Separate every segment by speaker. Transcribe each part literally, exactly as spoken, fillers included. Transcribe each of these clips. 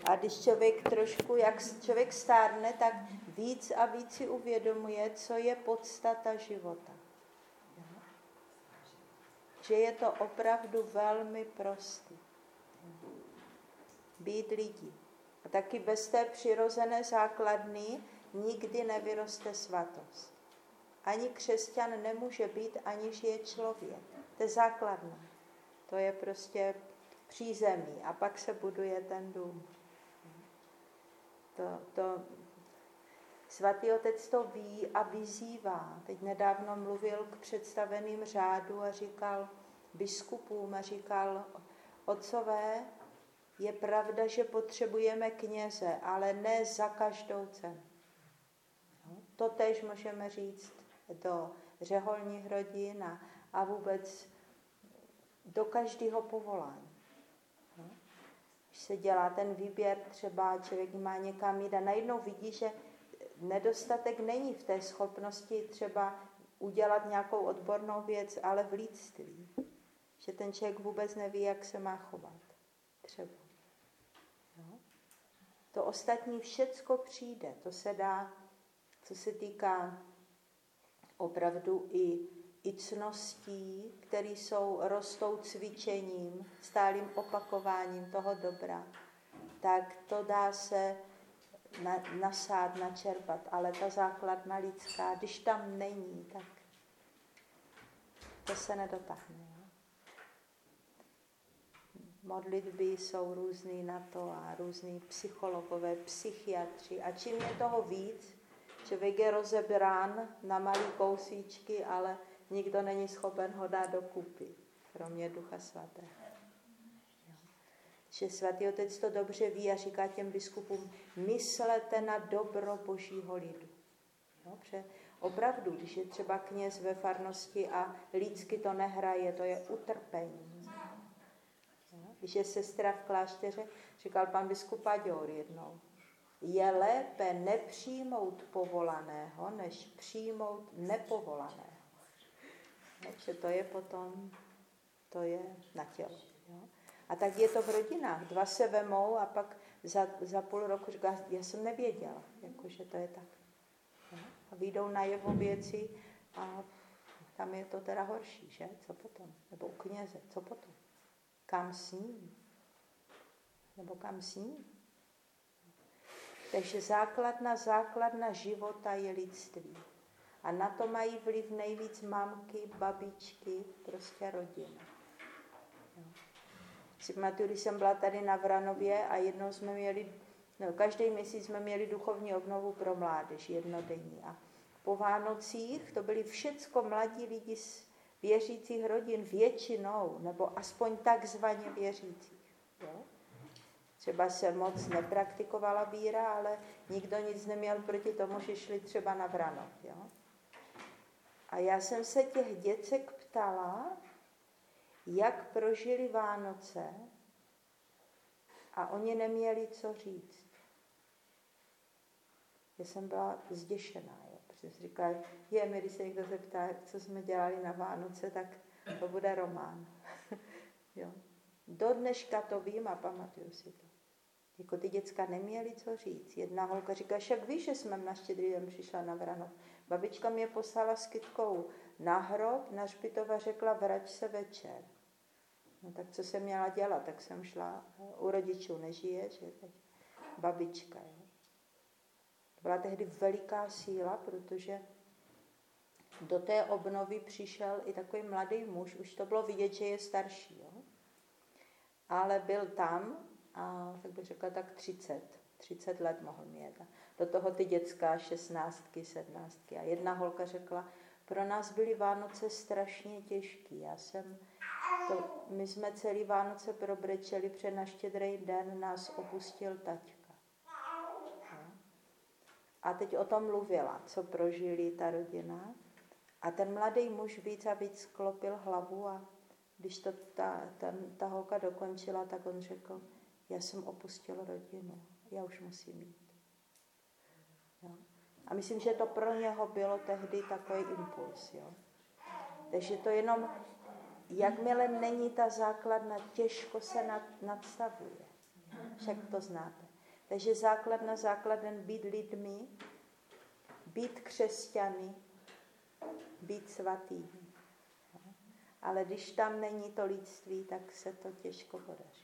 Speaker 1: A když člověk trošku, jak člověk stárne, tak víc a víc si uvědomuje, co je podstata života. Že je to opravdu velmi prostý. Být lidí. A taky bez té přirozené základny nikdy nevyroste svatost. Ani křesťan nemůže být, aniž je člověk. To je základna. To je prostě přízemí. A pak se buduje ten dům. To, to svatý otec to ví a vyzývá. Teď nedávno mluvil k představeným řádu a říkal biskupům a říkal, otcové, je pravda, že potřebujeme kněze, ale ne za každou cenu. No, to též můžeme říct do řeholních rodin a, a vůbec do každého povolání. No. Když se dělá ten výběr, třeba člověk má někam jít a najednou vidí, že nedostatek není v té schopnosti třeba udělat nějakou odbornou věc, ale v lidství. Že ten člověk vůbec neví, jak se má chovat. Třeba. No. To ostatní všecko přijde. To se dá, co se týká opravdu i, i cností, které jsou rostou cvičením, stálým opakováním toho dobra, tak to dá se na, nasát, načerpat. Ale ta základna lidská, když tam není, tak to se nedotáhne. Modlitby jsou různý na to a různý psychologové, psychiatři. A čím je toho víc, člověk je rozebrán na malý kousíčky, ale nikdo není schopen ho dát dokupy, kromě Ducha Svatého. Že svatý otec to dobře ví a říká těm biskupům, myslete na dobro Božího lidu. Dobře? Opravdu, když je třeba kněz ve farnosti a lidsky to nehraje, to je utrpení. Když je sestra v klášteře, říkal pan biskup Paďour jednou, je lépe nepřijmout povolaného, než přijmout nepovolaného. Takže to je potom, to je na tělo. Jo? A tak je to v rodinách. Dva se vemou a pak za, za půl roku říká, já jsem nevěděla, jakože to je tak. Jo? A vyjdou na jeho věci a tam je to teda horší, že? Co potom? Nebo u kněze, co potom? Kam s ním? Nebo kam s ním? Takže základna, základna života je lidství. A na to mají vliv nejvíc mamky, babičky, prostě rodina. Si pamatuju, když jsem byla tady na Vranově a jednou jsme měli, no, každý měsíc jsme měli duchovní obnovu pro mládež, jednodenní. A po Vánocích to byli všecko mladí lidi z věřících rodin většinou, nebo aspoň takzvaně věřících. Jo? Třeba se moc nepraktikovala víra, ale nikdo nic neměl proti tomu, že šli třeba na Vranov. Jo? A já jsem se těch děcek ptala, jak prožili Vánoce a oni neměli co říct. Já jsem byla zděšená, jo? Protože si říkala, je, mi, když se někdo zeptá, co jsme dělali na Vánoce, tak to bude román. Jo? Do dneška to vím a pamatuju si to. Jako ty děcka neměly co říct. Jedna holka říká, však víš, že jsme na Štědrý den přišla na Vranov. Babička mě poslala s kytkou na hrob, na hřbitov a řekla, vrať se večer. No tak co jsem měla dělat? Tak jsem šla, u rodičů nežije, že teď babička. Jo. Byla tehdy veliká síla, protože do té obnovy přišel i takový mladý muž, už to bylo vidět, že je starší. Jo. Ale byl tam a tak bych řekla tak třicet, třicet let mohl mít. Do toho ty dětská šestnáctky, sedmnáctky. A jedna holka řekla, pro nás byly Vánoce strašně těžký. Já jsem to, my jsme celý Vánoce probrečeli, před na Štědrý den nás opustil taťka. A teď o tom mluvila, co prožili ta rodina. A ten mladý muž víc a víc sklopil hlavu a když to ta, ta, ta holka dokončila, tak on řekl, já jsem opustil rodinu, já už musím jít. Jo? A myslím, že to pro něho bylo tehdy takový impuls. Jo? Takže to jenom, jakmile není ta základna, těžko se nad, nadstavuje. Však to znáte. Takže základ na základen být lidmi, být křesťany, být svatými. Ale když tam není to lidství, tak se to těžko podaří.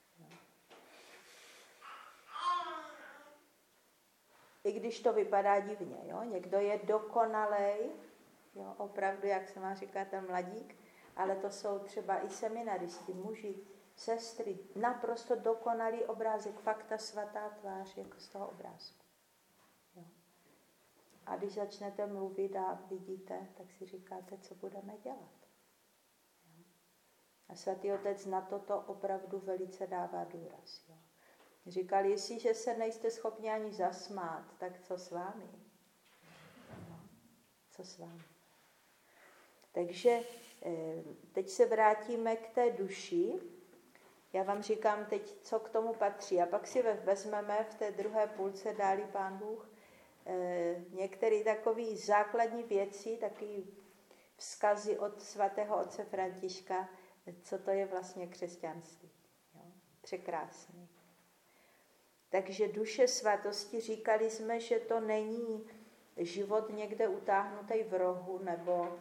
Speaker 1: I když to vypadá divně, jo? Někdo je dokonalej, jo? Opravdu, jak se má říká ten mladík, ale to jsou třeba i seminaristi, muži, sestry, naprosto dokonalý obrázek, fakt ta svatá tvář jako z toho obrázku. Jo? A když začnete mluvit a vidíte, tak si říkáte, co budeme dělat. Jo? A svatý otec na toto opravdu velice dává důraz. Jo? Říkal, jestliže se nejste schopni ani zasmát, tak co s vámi? No, co s vámi? Takže teď se vrátíme k té duši. Já vám říkám teď, co k tomu patří. A pak si vezmeme v té druhé půlce, dálí Pán Bůh, některé takové základní věci, takové vzkazy od svatého otce Františka, co to je vlastně křesťanství. Jo? Překrásný. Takže duše svatosti, říkali jsme, že to není život někde utáhnutý v rohu nebo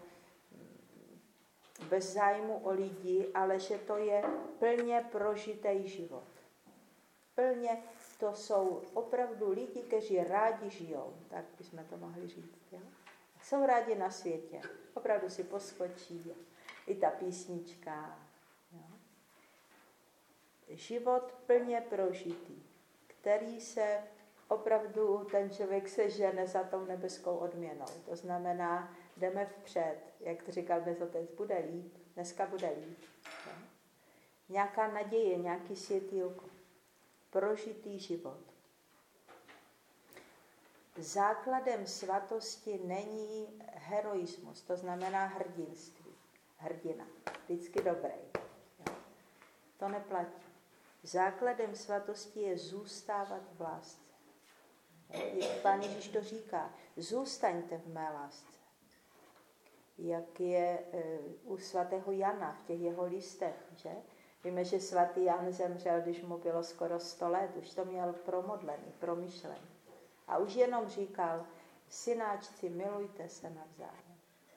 Speaker 1: bez zájmu o lidi, ale že to je plně prožitý život. Plně to jsou opravdu lidi, kteří rádi žijou, tak bychom to mohli říct. Jo? Jsou rádi na světě, opravdu si poskočí, i ta písnička. Jo? Život plně prožitý, který se opravdu, ten člověk se žene za tou nebeskou odměnou. To znamená, jdeme vpřed, jak to říkal dnes otec, bude líp, dneska bude líp. Jo? Nějaká naděje, nějaký světýlko, prožitý život. Základem svatosti není heroismus, to znamená hrdinství, hrdina, vždycky dobrý. Jo? To neplatí. Základem svatosti je zůstávat v lásce. Pán Ježíš to říká, zůstaňte v mé lásce. Jak je u svatého Jana v těch jeho listech, že? Víme, že svatý Jan zemřel, když mu bylo skoro sto let, už to měl promodlený, promyšlený. A už jenom říkal, synáčci, milujte se navzájem.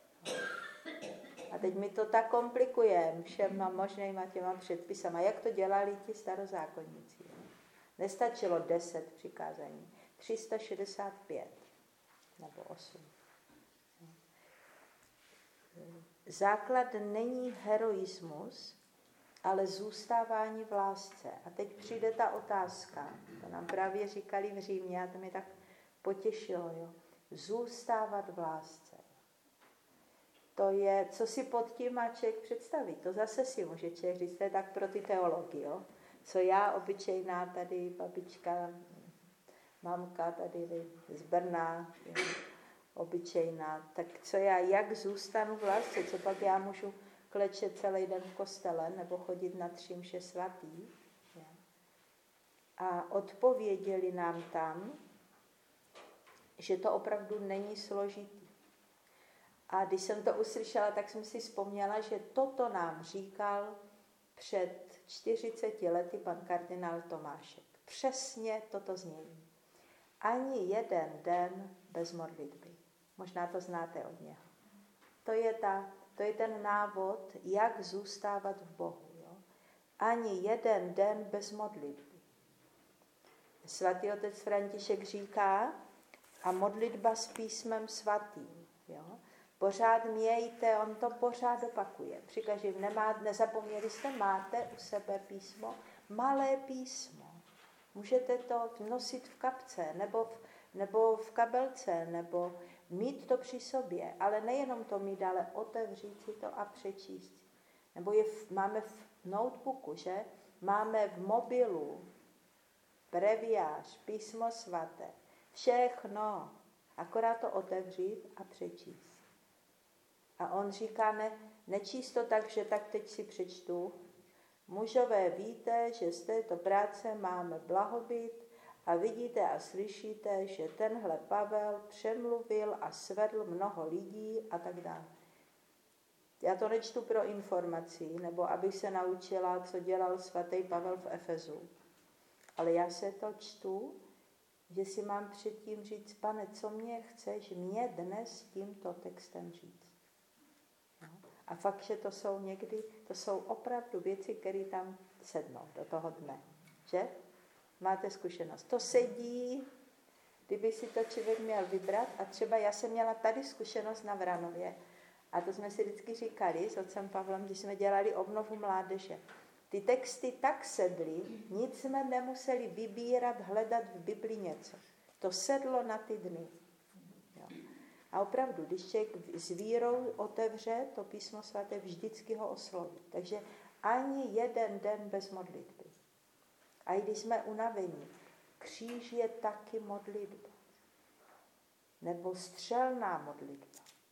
Speaker 1: A teď mi to tak komplikujeme všema možnýma těma předpisama. Jak to dělali ti starozákonníci? Nestačilo deset přikázání, tři sta šedesát pět nebo osm. Základ není heroismus, ale zůstávání v lásce. A teď přijde ta otázka, to nám právě říkali v Římě, a to mě tak potěšilo, jo. Zůstávat v lásce. To je, co si pod tím má člověk představit. To zase si může člověk říct, to je tak pro ty teology, jo. Co já, obyčejná tady babička, mamka tady z Brna, jo, obyčejná, tak co já, jak zůstanu v lásce, co pak já můžu klečet celý den v kostele nebo chodit na tři mše svatý. Jo. A odpověděli nám tam, že to opravdu není složitý. A když jsem to uslyšela, tak jsem si vzpomněla, že toto nám říkal před čtyřiceti lety pan kardinál Tomášek. Přesně toto znění. Ani jeden den bez modlitby. Možná to znáte od něho. To je, ta, to je ten návod, jak zůstávat v Bohu. Jo? Ani jeden den bez modlitby. Svatý otec František říká, a modlitba s písmem svatým. Jo? Pořád mějte, on to pořád opakuje. Při každém, nemá, nezapomněli jste, máte u sebe písmo, malé písmo. Můžete to nosit v kapce, nebo v, nebo v kabelce, nebo mít to při sobě, ale nejenom to mít, ale otevřít si to a přečíst. Nebo je v, máme v notebooku, že? Máme v mobilu breviář, písmo svaté, všechno, akorát to otevřít a přečíst. A on říká, ne, nečíst to tak, že tak teď si přečtu. Mužové, víte, že z této práce máme blahobyt a vidíte a slyšíte, že tenhle Pavel přemluvil a svedl mnoho lidí a tak dále. Já to nečtu pro informaci, nebo abych se naučila, co dělal svatý Pavel v Efezu. Ale já se to čtu, že si mám předtím říct, Pane, co mě chceš mě dnes tímto textem říct. No. A fakt, že to jsou někdy, to jsou opravdu věci, které tam sednou do toho dne. Že? Máte zkušenost. To sedí, kdyby si to člověk měl vybrat. A třeba já jsem měla tady zkušenost na Vranově. A to jsme si vždycky říkali s otcem Pavlem, když jsme dělali obnovu mládeže. Ty texty tak sedly, nic jsme nemuseli vybírat, hledat v Bibli něco. To sedlo na ty dny. Jo. A opravdu, když člověk s vírou otevře to písmo svaté, vždycky ho osloví. Takže ani jeden den bez modlitby. A i když jsme unavení, kříž je taky modlitba. Nebo střelná modlitba.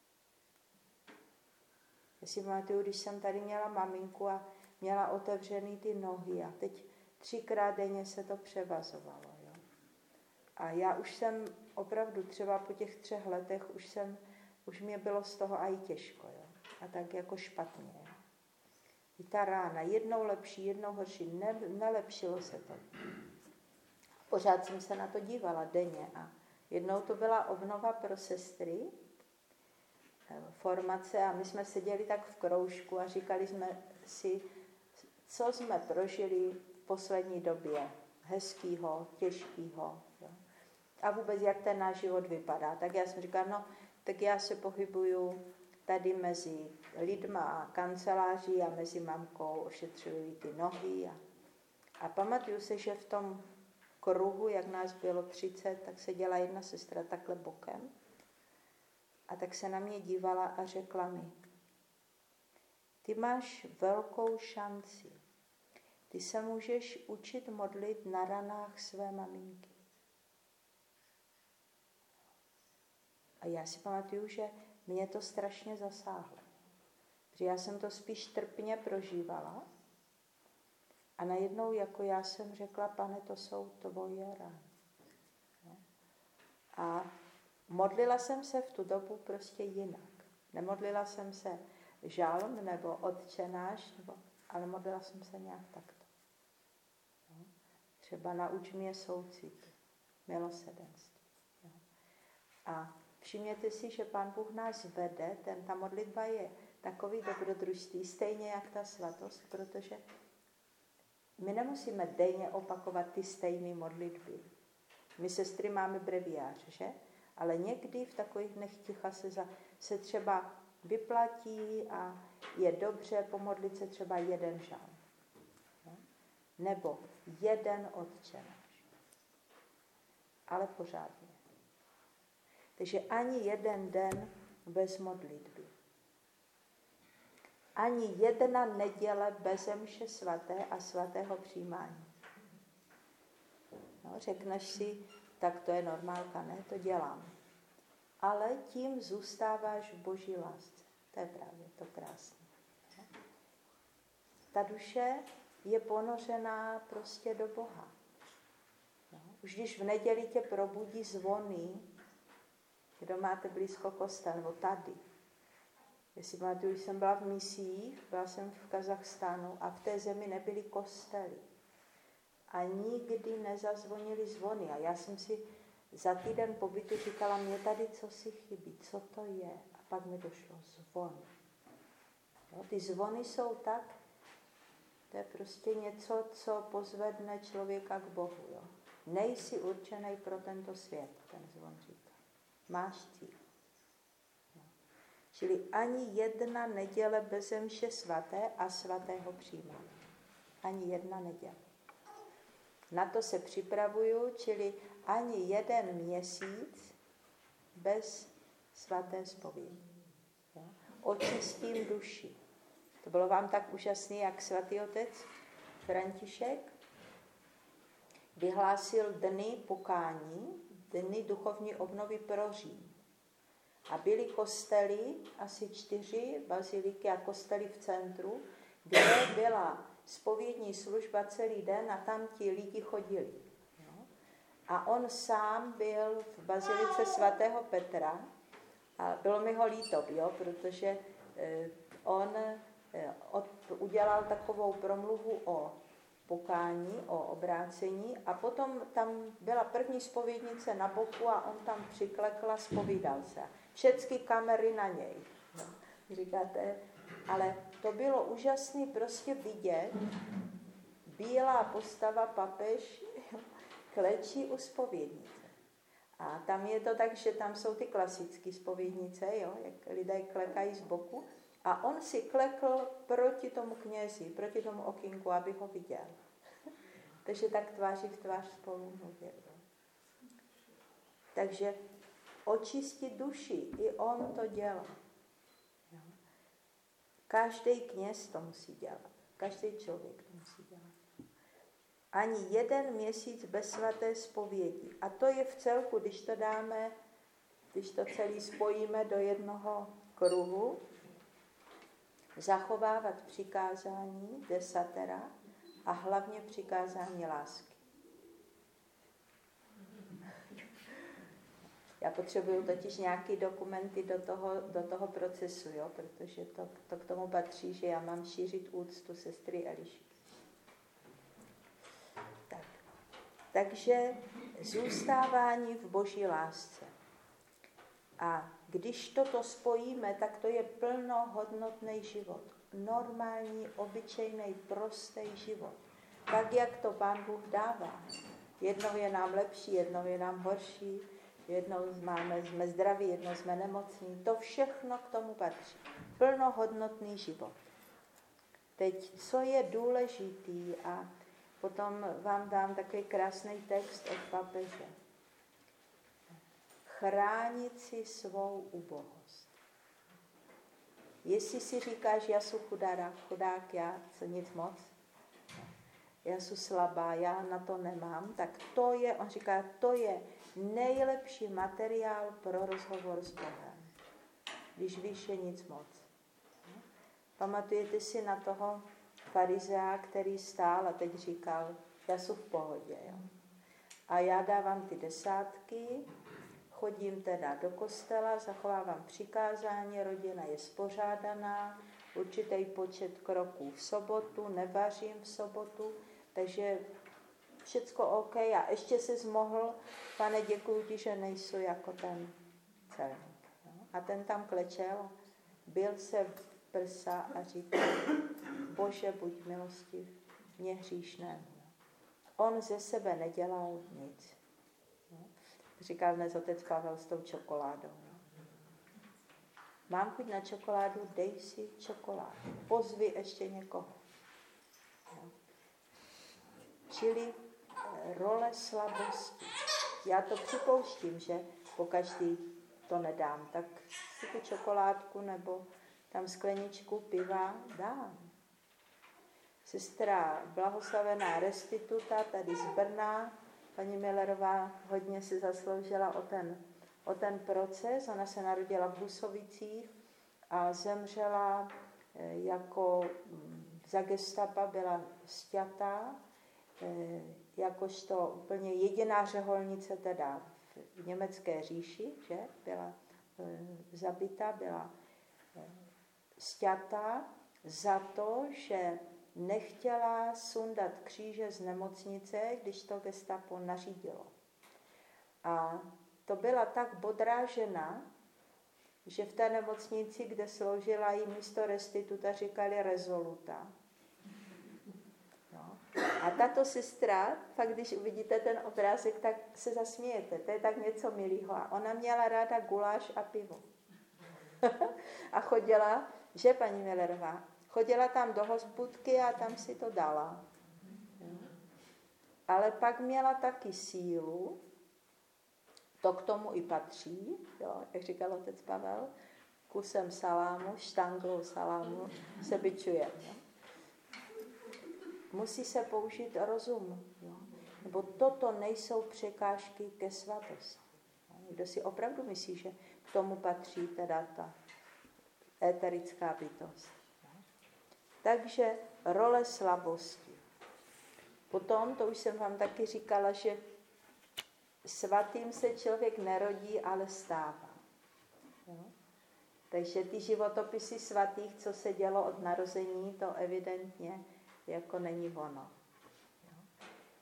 Speaker 1: Já si pamatuju, když jsem tady měla maminku a měla otevřený ty nohy a teď třikrát denně se to převazovalo. Jo. A já už jsem opravdu třeba po těch třech letech, už jsem, už mě bylo z toho aj těžko. Jo. A tak jako špatně. Jo. I ta rána, jednou lepší, jednou horší, ne, nelepšilo se to. Pořád jsem se na to dívala denně a jednou to byla obnova pro sestry, formace a my jsme seděli tak v kroužku a říkali jsme si, co jsme prožili v poslední době, hezkýho, těžkýho. Jo. A vůbec, jak ten náš život vypadá. Tak já jsem říkala, no, tak já se pohybuju tady mezi lidma a kanceláří a mezi mamkou, ošetřují ty nohy. A, a pamatuju se, že v tom kruhu, jak nás bylo třicet, tak seděla jedna sestra takhle bokem. A tak se na mě dívala a řekla mi, ty máš velkou šanci. Ty se můžeš učit modlit na ranách své maminky. A já si pamatuju, že mě to strašně zasáhlo. Protože já jsem to spíš trpně prožívala a najednou jako já jsem řekla, Pane, to jsou tvoje rany. A modlila jsem se v tu dobu prostě jinak. Nemodlila jsem se žalm nebo Otče náš, nebo, ale modlila jsem se nějak takto. No. Třeba nauč mě soucit, milosedenství. No. A všimněte si, že Pán Bůh nás vede, ten, ta modlitba je takový dobrodružství, stejně jak ta svatost, protože my nemusíme denně opakovat ty stejné modlitby. My sestry máme breviář, že? Ale někdy v takových dnech ticha se, za, se třeba vyplatí a je dobře pomodlit se třeba jeden žalm. No? Nebo jeden Otče náš. Ale pořádně. Takže ani jeden den bez modlitby. Ani jedna neděle bez mše svaté a svatého přijímání. No, řekneš si, tak to je normálka, ne, to dělám. Ale tím zůstáváš v Boží lásce. To je právě to krásné. Ta duše je ponořená prostě do Boha. No. Už když v neděli tě probudí zvony, kdo máte blízko kostela, nebo tady. Jestli pamatuju, když jsem byla v misiích, byla jsem v Kazachstánu a v té zemi nebyly kostely. A nikdy nezazvonily zvony. A já jsem si za týden pobytu říkala, mě tady co si chybí, co to je. A pak mi došlo zvon. Jo, ty zvony jsou tak, to je prostě něco, co pozvedne člověka k Bohu. Jo. Nejsi určený pro tento svět, ten zvon říká. Máš cíl. Jo. Čili ani jedna neděle bez mše svaté a svatého přijímání. Ani jedna neděle. Na to se připravuju, čili ani jeden měsíc bez svaté zpovědi. Očistím duši. To bylo vám tak úžasné, jak svatý otec František vyhlásil dny pokání, dny duchovní obnovy pro Řím. A byly kostely, asi čtyři baziliky a kostely v centru, kde byla zpovědní služba celý den a tam ti lidi chodili. No. A on sám byl v bazilice svatého Petra a bylo mi ho líto, jo, protože eh, on eh, od, udělal takovou promluvu o pokání, o obrácení a potom tam byla první zpovědnice na boku a on tam přiklekl a zpovídal se. Všechny kamery na něj. No, říkáte, ale to bylo úžasné prostě vidět, bílá postava papež klečí u zpovědnice. A tam je to tak, že tam jsou ty klasické zpovědnice, jo, jak lidé klekají z boku. A on si klekl proti tomu knězi, proti tomu okýnku, aby ho viděl. Takže tak tváří v tvář spolu mluvil. Takže očistit duši, i on to dělá. Každý kněz to musí dělat. Každý člověk to musí dělat. Ani jeden měsíc bez svaté zpovědi. A to je v celku, když to dáme, když to celý spojíme do jednoho kruhu, zachovávat přikázání, desatera, a hlavně přikázání lásky. Já potřebuju totiž nějaké dokumenty do toho, do toho procesu, jo? Protože to, to k tomu patří, že já mám šířit úctu sestry Elišky. Tak. Takže zůstávání v Boží lásce. A když toto spojíme, tak to je plnohodnotný život. Normální, obyčejný, prostý život. Tak, jak to Pán Bůh dává. Jednou je nám lepší, jednou je nám horší, jednou máme, jsme zdraví, jednou jsme nemocní. To všechno k tomu patří. Plnohodnotný život. Teď, co je důležitý, a potom vám dám takový krásný text od papeže. Chránit si svou ubohost. Jestli si říkáš, já jsem chudák, chudák, já jsem nic moc, já jsem slabá, já na to nemám, tak to je, on říká, to je nejlepší materiál pro rozhovor s Bohem, když víš, je nic moc. Pamatujete si na toho farizea, který stál a teď říkal, já jsem v pohodě, jo. A já dávám ty desátky, chodím teda do kostela, zachovávám přikázání, rodina je spořádaná, určitý počet kroků v sobotu, nevařím v sobotu, takže všecko OK. A ještě jsi zmohl, Pane, děkuji ti, že nejsou jako ten celník. No? A ten tam klečel, bil se v prsa a říkal, Bože, buď milostiv, mě hříšnému. On ze sebe nedělal nic. No? Říkal dnes otec Pavel s tou čokoládou. No? Mám chuť na čokoládu, dej si čokoládu. Pozvi ještě někoho. No? Čili role slabosti. Já to připouštím, že po každý to nedám, tak si tu čokoládku nebo tam skleničku piva dám. Sestra blahoslavená Restituta tady z Brna, paní Millerová hodně si zasloužila o ten, o ten proces. Ona se narodila v Husovicích a zemřela jako za gestapa, byla sťatá, jakožto úplně jediná řeholnice teda v německé říši, že byla zabita, byla sťatá za to, že nechtěla sundat kříže z nemocnice, když to gestapo nařídilo. A to byla tak bodrá žena, že v té nemocnici, kde sloužila, jí místo restituta říkali rezoluta. No. A tato sestra, fakt když uvidíte ten obrázek, tak se zasmějete. To je tak něco milého. A ona měla ráda guláš a pivo. A chodila, že paní Millerová, chodila tam do hospůdky a tam si to dala. Ale pak měla taky sílu, to k tomu i patří, jo, jak říkal otec Pavel, kusem salámu, štanglou salámu se bičuje. Jo. Musí se použít rozum. Jo. Nebo toto nejsou překážky ke svatosti. Kdo si opravdu myslí, že k tomu patří teda ta éterická bytost. Takže role slabosti. Potom, to už jsem vám taky říkala, že svatým se člověk nerodí, ale stává. Jo? Takže ty životopisy svatých, co se dělo od narození, to evidentně jako není ono.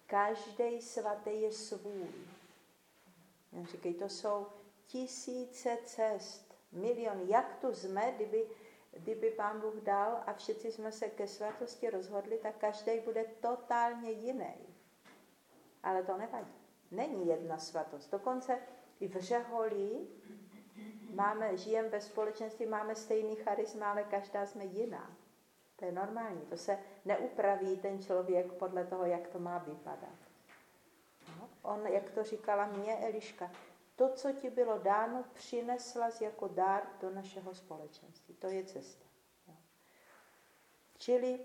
Speaker 1: každý svatý je svůj. Říkají, to jsou tisíce cest, miliony. Jak tu jsme, kdyby, kdyby Pán Bůh dal a všichni jsme se ke svatosti rozhodli, tak každý bude totálně jiný. Ale to nevadí. Není jedna svatost. Dokonce i v řeholí máme, žijeme ve společenství, máme stejný charisma, ale každá jsme jiná. To je normální. To se neupraví ten člověk podle toho, jak to má vypadat. No, on, jak to říkala mě Eliška, to, co ti bylo dáno, přinesla jsi jako dár do našeho společenství. To je cesta. Jo. Čili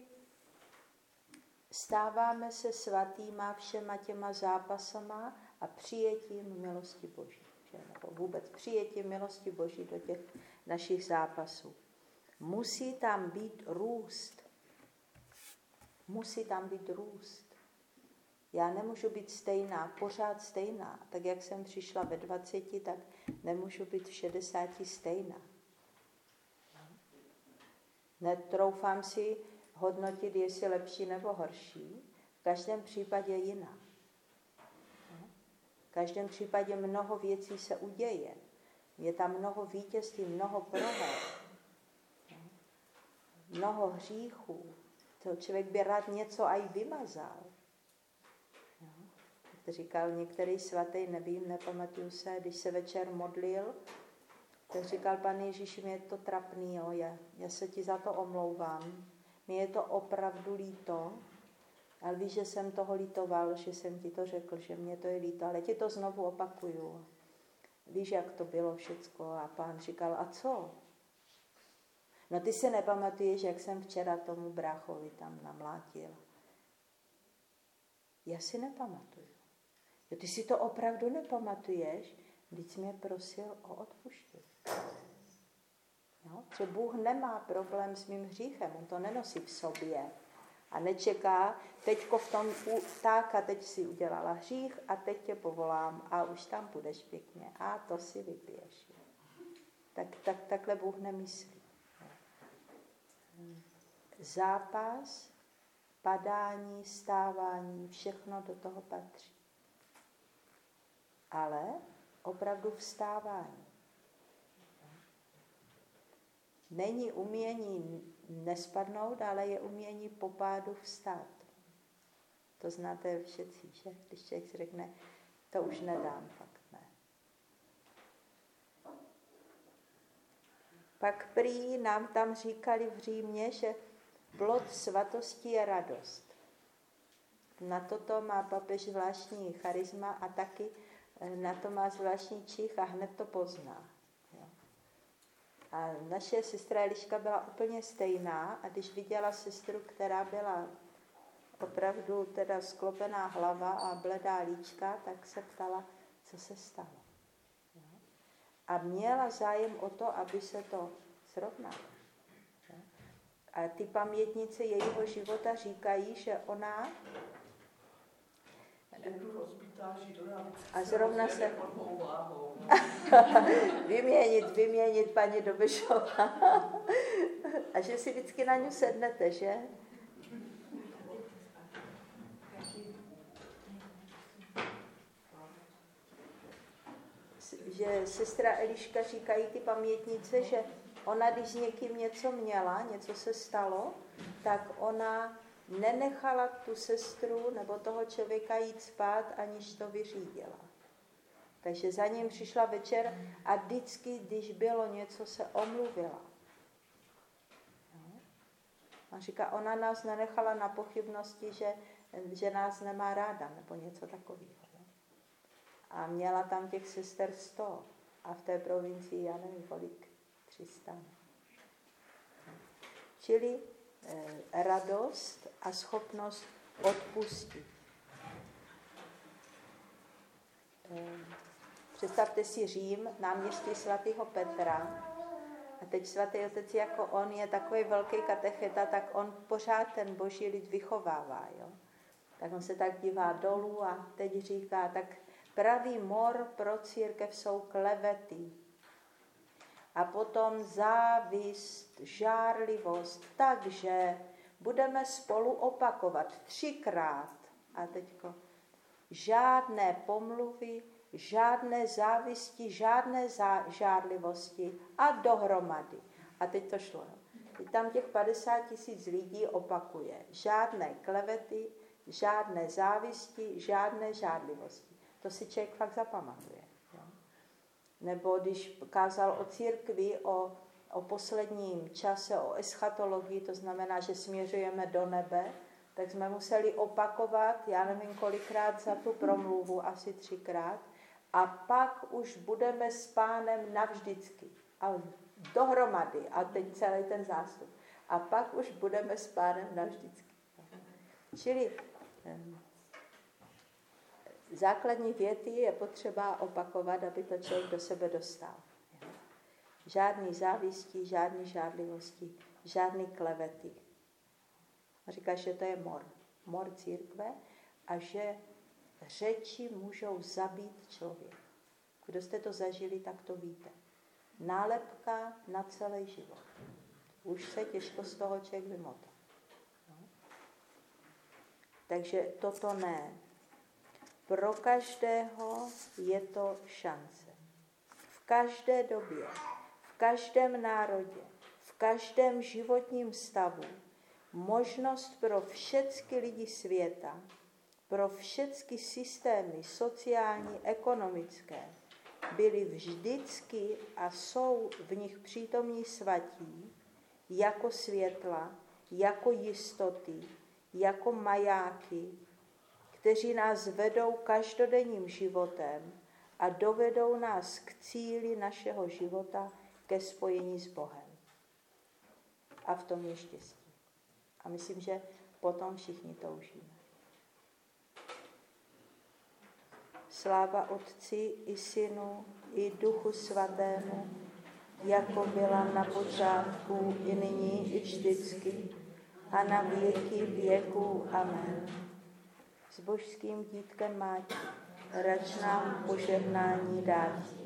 Speaker 1: stáváme se svatýma všema těma zápasama a přijetím milosti Boží. Nebo vůbec přijetím milosti Boží do těch našich zápasů. Musí tam být růst. Musí tam být růst. Já nemůžu být stejná, pořád stejná. Tak jak jsem přišla ve dvaceti, tak nemůžu být v šedesáti stejná. Netroufám si hodnotit, jestli lepší nebo horší. V každém případě jiná. V každém případě mnoho věcí se uděje. Je tam mnoho vítězství, mnoho proher. Mnoho hříchů. To člověk by rád něco aj vymazal. Jak říkal některý svatý, nevím, nepamatuju se, když se večer modlil, tak říkal, Pane Ježíši, mě je to trapný, jo, já, já se ti za to omlouvám. Mně je to opravdu líto, ale víš, že jsem toho lítoval, že jsem ti to řekl, že mě to je líto, ale ti to znovu opakuju. Víš, jak to bylo všecko? A Pán říkal, a co? No ty se nepamatuješ, jak jsem včera tomu bráchovi tam namlátil. Já si nepamatuju. Jo, ty si to opravdu nepamatuješ, když jsi mě prosil o odpuštění. Jo? Že Bůh nemá problém s mým hříchem, on to nenosí v sobě. A nečeká, teďko v tom, tak a teď si udělala hřích a teď tě povolám a už tam půjdeš pěkně a to si vypiješ. Tak, tak, takhle Bůh nemyslí. Zápas, padání, stávání, všechno do toho patří. Ale opravdu vstávání. Není umění nespadnout, ale je umění po pádu vstát. To znáte všichni, že? Když člověk si řekne, to už nedám, fakt ne. Pak prý nám tam říkali v Římě, že plod svatosti je radost. Na toto má papež zvláštní charisma a taky na to má zvláštní čich a hned to pozná. Jo. A naše sestra Eliška byla úplně stejná a když viděla sestru, která byla opravdu teda sklopená hlava a bledá líčka, tak se ptala, co se stalo. Jo. A měla zájem o to, aby se to srovnalo. Jo. A ty pamětnice jejího života říkají, že ona a zrovna se vyměnit, vyměnit paní Dobešová. A že si vždycky na ňu sednete, že? Že sestra Eliška říkají ty pamětnice, že ona, když s někým něco měla, něco se stalo, tak ona nenechala tu sestru nebo toho člověka jít spát, aniž to vyřídila. Takže za ním přišla večer a vždycky, když bylo něco, se omluvila. On říká, ona nás nenechala na pochybnosti, že, že nás nemá ráda, nebo něco takového. A měla tam těch sester sto. A v té provincii, já nevím kolik, tři sta. Čili eh, radost a schopnost odpustit. Eh, představte si Řím, náměstí svatého Petra. A teď svatý otec, jako on je takový velký katecheta, tak on pořád ten boží lid vychovává. Jo? Tak on se tak dívá dolů a teď říká, tak pravý mor pro církev jsou klevety. A potom závist, žárlivost. Takže budeme spolu opakovat třikrát. A teďko žádné pomluvy, žádné závisti, žádné zá, žádlivosti a dohromady. A teď to šlo. Teď tam těch padesát tisíc lidí opakuje. Žádné klevety, žádné závisti, žádné žádlivosti. To si člověk fakt zapamatuje. Jo? Nebo když kázal o církvi, o, o posledním čase, o eschatologii, to znamená, že směřujeme do nebe, tak jsme museli opakovat, já nevím kolikrát za tu promluvu, asi třikrát, a pak už budeme s Pánem navždycky. A dohromady, a teď celý ten zástup. A pak už budeme s Pánem navždycky. Čili základní věty je potřeba opakovat, aby to člověk do sebe dostal. Žádný závisti, žádný žádlivosti, žádný klevety. Říká, že to je mor. Mor církve a že řeči můžou zabít člověka. Kdo jste to zažili, tak to víte. Nálepka na celý život. Už se těžko z toho člověk vymotá. No. Takže toto ne. Pro každého je to šance. V každé době, v každém národě, v každém životním stavu možnost pro všechny lidi světa, pro všechny systémy sociální, ekonomické, byly vždycky a jsou v nich přítomní svatí, jako světla, jako jistoty, jako majáky, kteří nás vedou každodenním životem a dovedou nás k cíli našeho života, ke spojení s Bohem. A v tom je štěstí. A myslím, že potom všichni toužíme. Sláva Otci i Synu i Duchu Svatému, jako byla na počátku, i nyní, i vždycky, a na věky věků. Amen. S božským dítkem Máti, rač nám požehnání dát.